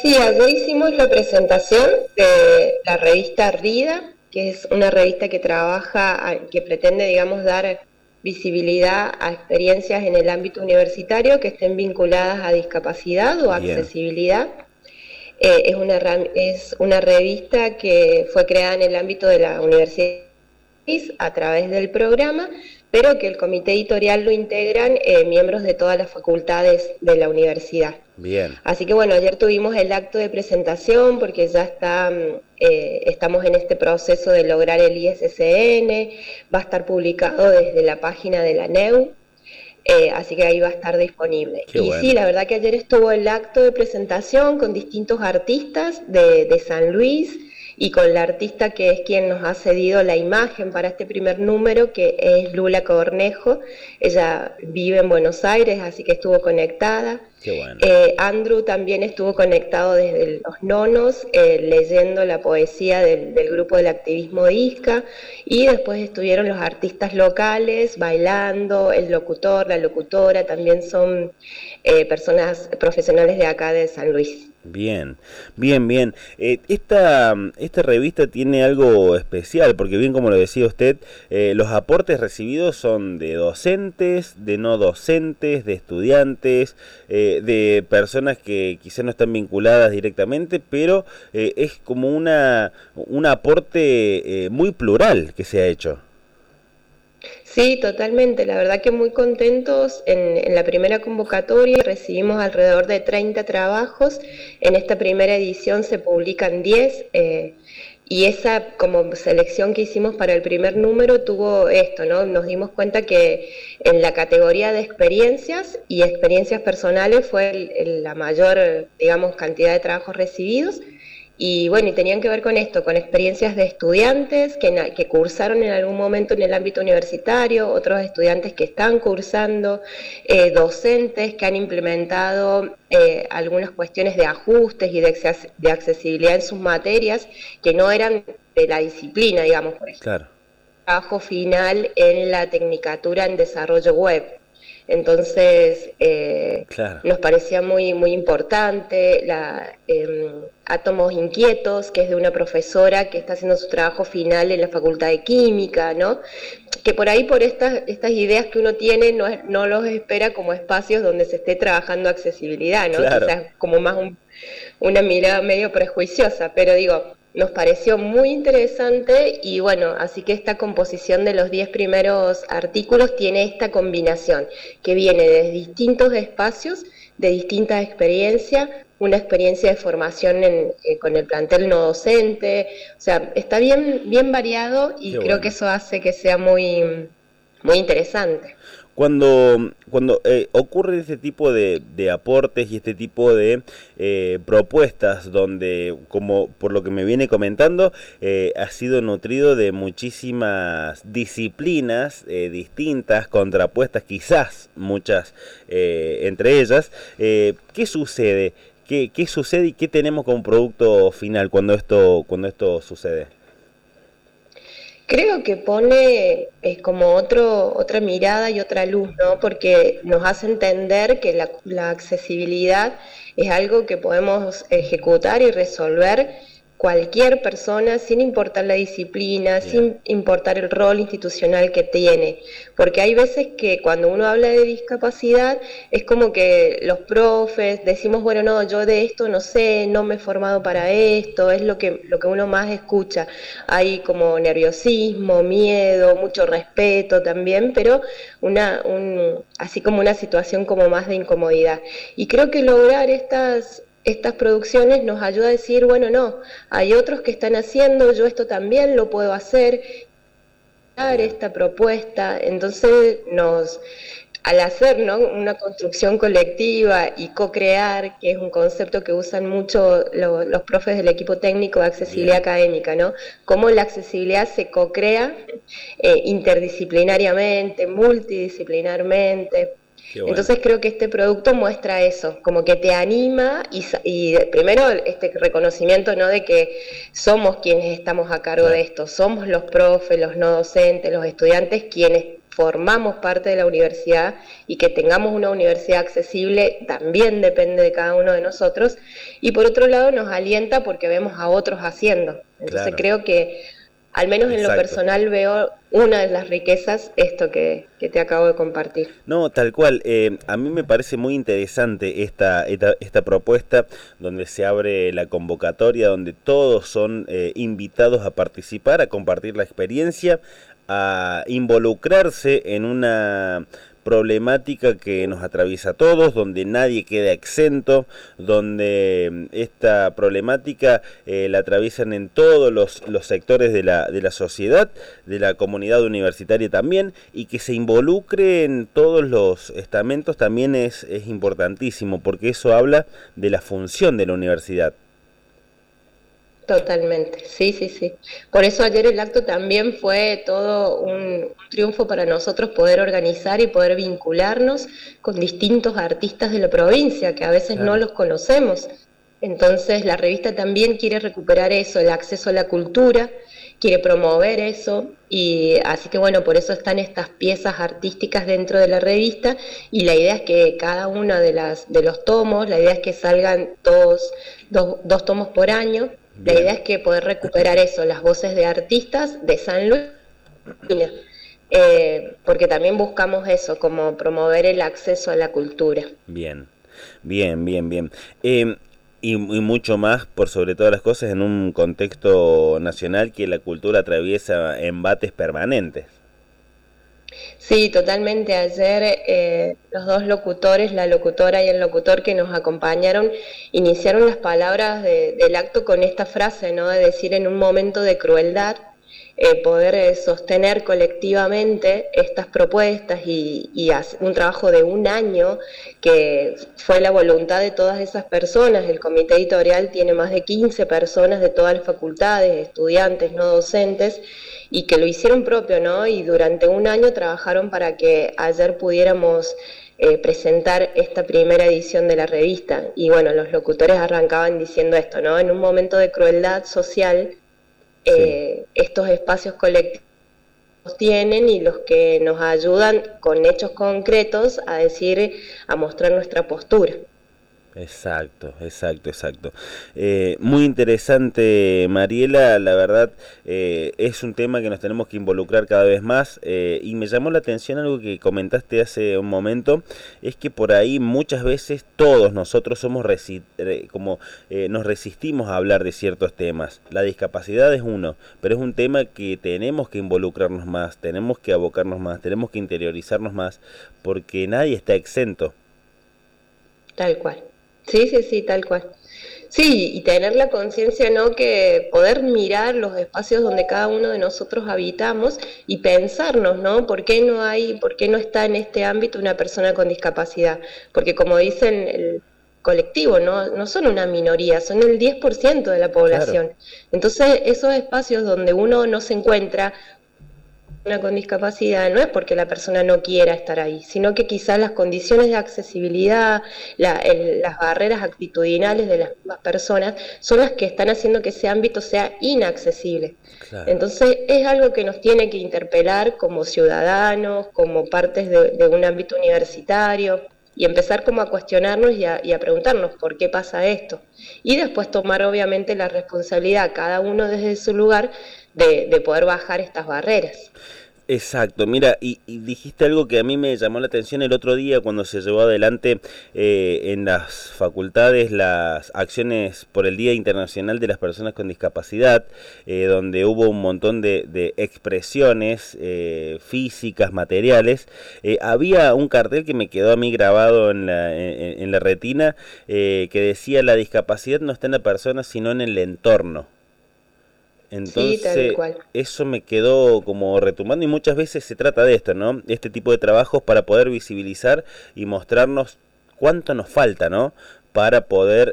Sí, ayer hicimos la presentación de la revista RIDA, que es una revista que que pretende, digamos, dar visibilidad a experiencias en el ámbito universitario que estén vinculadas a discapacidad o Bien, accesibilidad. Es una revista que fue creada en el ámbito de la universidad a través del programa, pero que el comité editorial lo integran miembros de todas las facultades de la universidad. bien. Así que bueno, ayer tuvimos el acto de presentación porque ya estamos en este proceso de lograr el ISSN, va a estar publicado desde la página de la NEU, así que ahí va a estar disponible. Qué Y sí, bueno. la verdad que ayer estuvo el acto de presentación con distintos artistas de San Luis y con la artista que es quien nos ha cedido la imagen para este primer número, que es Lula Cornejo. Ella vive en Buenos Aires, así que estuvo conectada. Qué bueno. Andrew también estuvo conectado desde los nonos, leyendo la poesía del grupo del activismo de ISCA, y después estuvieron los artistas locales bailando, el locutor, la locutora, también son personas profesionales de acá de San Luis. Bien, bien, bien. Esta revista tiene algo especial, porque bien como lo decía usted, los aportes recibidos son de docentes, de no docentes, de estudiantes, de personas que quizás no están vinculadas directamente, pero es como un aporte muy plural que se ha hecho. Sí, totalmente. La verdad que muy contentos. En la primera convocatoria recibimos alrededor de 30 trabajos. En esta primera edición se publican 10. Y esa como selección que hicimos para el primer número tuvo esto, ¿no? Nos dimos cuenta que en la categoría de experiencias y experiencias personales fue la mayor, digamos, cantidad de trabajos recibidos. Y bueno, y tenían que ver con esto, con experiencias de estudiantes que cursaron en algún momento en el ámbito universitario, otros estudiantes que están cursando, docentes que han implementado algunas cuestiones de ajustes y de accesibilidad en sus materias que no eran de la disciplina, digamos, por ejemplo, Claro, trabajo final en la Tecnicatura en Desarrollo Web. Entonces, claro. nos parecía muy, muy importante Átomos Inquietos, que es de una profesora que está haciendo su trabajo final en la Facultad de Química, ¿no? Que por ahí, por estas ideas que uno tiene, no los espera como espacios donde se esté trabajando accesibilidad, ¿no? Claro. Quizás como más una mirada medio prejuiciosa, pero digo, nos pareció muy interesante y bueno, así que esta composición de los 10 primeros artículos tiene esta combinación que viene de distintos espacios, de distintas experiencias, una experiencia de formación con el plantel no docente, o sea, está bien, bien variado y Qué creo que bueno. eso hace que sea muy, muy interesante. Cuando ocurre este tipo de aportes y este tipo de propuestas donde, como por lo que me viene comentando, ha sido nutrido de muchísimas disciplinas distintas, contrapuestas, quizás muchas entre ellas, ¿qué sucede? ¿Qué sucede y qué tenemos como producto final cuando esto sucede? Creo que pone como otra mirada y otra luz, ¿no? Porque nos hace entender que la accesibilidad es algo que podemos ejecutar y resolver cualquier persona sin importar la disciplina, Bien, sin importar el rol institucional que tiene. Porque hay veces que cuando uno habla de discapacidad es como que los profes decimos, bueno, no, yo de esto no sé, no me he formado para esto, es lo que uno más escucha. Hay como nerviosismo, miedo, mucho respeto también, pero así como una situación como más de incomodidad. Y creo que lograr estas producciones nos ayuda a decir, bueno, no, hay otros que están haciendo, yo esto también lo puedo hacer, bien, esta propuesta, entonces al hacer, ¿no?, una construcción colectiva y co-crear, que es un concepto que usan mucho los profes del equipo técnico de accesibilidad bien. académica, ¿no? Cómo la accesibilidad se co-crea interdisciplinariamente, multidisciplinarmente. Qué bueno. Entonces creo que este producto muestra eso, como que te anima y primero este reconocimiento, ¿no?, de que somos quienes estamos a cargo de Claro. esto, somos los profes, los no docentes, los estudiantes quienes formamos parte de la universidad y que tengamos una universidad accesible también depende de cada uno de nosotros, y por otro lado nos alienta porque vemos a otros haciendo. Entonces Claro. creo que al menos en lo Exacto. personal veo una de las riquezas, esto que te acabo de compartir. No, tal cual. A mí me parece muy interesante esta propuesta donde se abre la convocatoria, donde todos son invitados a participar, a compartir la experiencia, a involucrarse en una problemática que nos atraviesa a todos, donde nadie queda exento, donde esta problemática la atraviesan en todos los sectores de la sociedad, de la comunidad universitaria también, y que se involucre en todos los estamentos también es importantísimo, porque eso habla de la función de la universidad. Totalmente, sí, sí, sí. Por eso ayer el acto también fue todo un triunfo para nosotros poder organizar y poder vincularnos con distintos artistas de la provincia, que a veces no Claro. los conocemos. Entonces la revista también quiere recuperar eso, el acceso a la cultura, quiere promover eso, y así que bueno, por eso están estas piezas artísticas dentro de la revista, y la idea es que cada uno de los tomos, la idea es que salgan dos tomos por año. La idea Bien. es que poder recuperar eso, las voces de artistas de San Luis, porque también buscamos eso, como promover el acceso a la cultura. Bien, bien, bien, bien. Y mucho más, por sobre todas las cosas, en un contexto nacional que la cultura atraviesa embates permanentes. Sí, totalmente. Ayer los dos locutores, la locutora y el locutor que nos acompañaron, iniciaron las palabras del acto con esta frase, ¿no? De decir en un momento de crueldad, poder sostener colectivamente estas propuestas y hacer un trabajo de un año que fue la voluntad de todas esas personas. El comité editorial tiene más de 15 personas de todas las facultades, estudiantes, no docentes, y que lo hicieron propio, ¿no? Y durante un año trabajaron para que ayer pudiéramos presentar esta primera edición de la revista. Y bueno, los locutores arrancaban diciendo esto, ¿no? En un momento de crueldad social, Sí. estos espacios colectivos tienen y los que nos ayudan con hechos concretos a decir, a mostrar nuestra postura. Exacto, exacto, exacto. Muy interesante, Mariela, la verdad es un tema que nos tenemos que involucrar cada vez más y me llamó la atención algo que comentaste hace un momento, es que por ahí muchas veces todos nosotros somos nos resistimos a hablar de ciertos temas. La discapacidad es uno, pero es un tema que tenemos que involucrarnos más, tenemos que abocarnos más, tenemos que interiorizarnos más, porque nadie está exento. Tal cual. Sí, sí, sí, tal cual. Sí, y tener la conciencia, ¿no? Que poder mirar los espacios donde cada uno de nosotros habitamos y pensarnos, ¿no? Por qué no está en este ámbito una persona con discapacidad? Porque como dicen el colectivo, ¿no? No son una minoría, son el 10% de la Claro. población. Entonces, esos espacios donde uno no se encuentra con discapacidad no es porque la persona no quiera estar ahí, sino que quizás las condiciones de accesibilidad, las barreras actitudinales de las mismas personas son las que están haciendo que ese ámbito sea inaccesible. Claro. Entonces es algo que nos tiene que interpelar como ciudadanos, como partes de un ámbito universitario, y empezar como a cuestionarnos y a preguntarnos por qué pasa esto. Y después tomar obviamente la responsabilidad, cada uno desde su lugar, de poder bajar estas barreras. Exacto, mira, y dijiste algo que a mí me llamó la atención el otro día cuando se llevó adelante en las facultades las acciones por el Día Internacional de las Personas con Discapacidad, donde hubo un montón de expresiones físicas, materiales. Había un cartel que me quedó a mí grabado en la retina que decía: la discapacidad no está en la persona, sino en el entorno. Sí, tal Entonces, cual. eso me quedó como retumbando y muchas veces se trata de esto, ¿no? Este tipo de trabajos para poder visibilizar y mostrarnos cuánto nos falta, ¿no? Para poder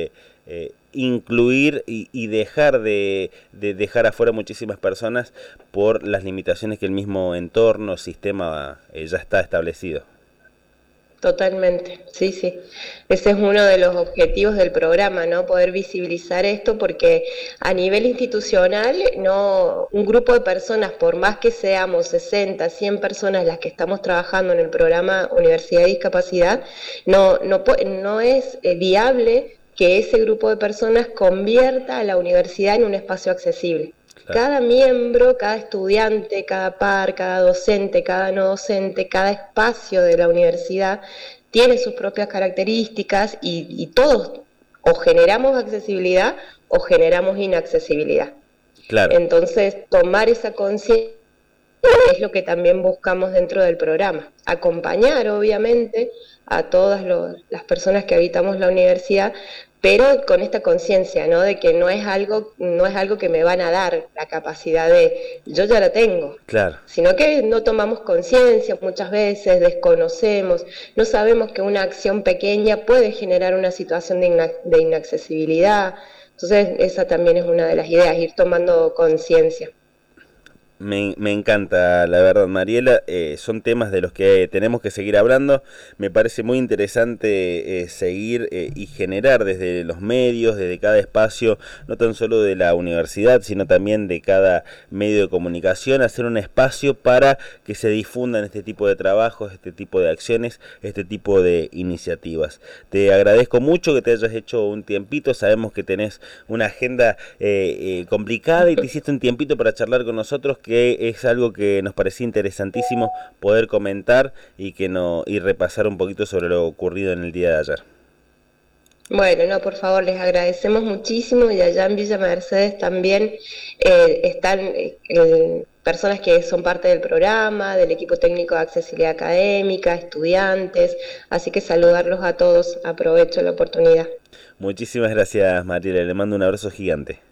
incluir y dejar de dejar afuera muchísimas personas por las limitaciones que el mismo entorno, sistema ya está establecido. Totalmente, sí, sí. Ese es uno de los objetivos del programa, ¿no? Poder visibilizar esto porque a nivel institucional, no, un grupo de personas, por más que seamos 60, 100 personas las que estamos trabajando en el programa Universidad de Discapacidad, no es viable que ese grupo de personas convierta a la universidad en un espacio accesible. Claro. Cada miembro, cada estudiante, cada par, cada docente, cada no docente, cada espacio de la universidad tiene sus propias características y todos o generamos accesibilidad o generamos inaccesibilidad. Claro. Entonces, tomar esa conciencia es lo que también buscamos dentro del programa. Acompañar, obviamente, a todas las personas que habitamos la universidad, pero con esta conciencia, ¿no? De que no es algo que me van a dar la capacidad de, yo ya la tengo. Claro. Sino que no tomamos conciencia muchas veces, desconocemos, no sabemos que una acción pequeña puede generar una situación de inaccesibilidad. Entonces, esa también es una de las ideas, ir tomando conciencia. Me encanta, la verdad, Mariela. Son temas de los que tenemos que seguir hablando. Me parece muy interesante seguir y generar desde los medios, desde cada espacio, no tan solo de la universidad, sino también de cada medio de comunicación, hacer un espacio para que se difundan este tipo de trabajos, este tipo de acciones, este tipo de iniciativas. Te agradezco mucho que te hayas hecho un tiempito. Sabemos que tenés una agenda complicada y te hiciste un tiempito para charlar con nosotros, que es algo que nos parecía interesantísimo poder comentar y repasar un poquito sobre lo ocurrido en el día de ayer. Bueno, no, por favor, les agradecemos muchísimo y allá en Villa Mercedes también están personas que son parte del programa, del equipo técnico de accesibilidad académica, estudiantes, así que saludarlos a todos, aprovecho la oportunidad. Muchísimas gracias, Mariela, le mando un abrazo gigante.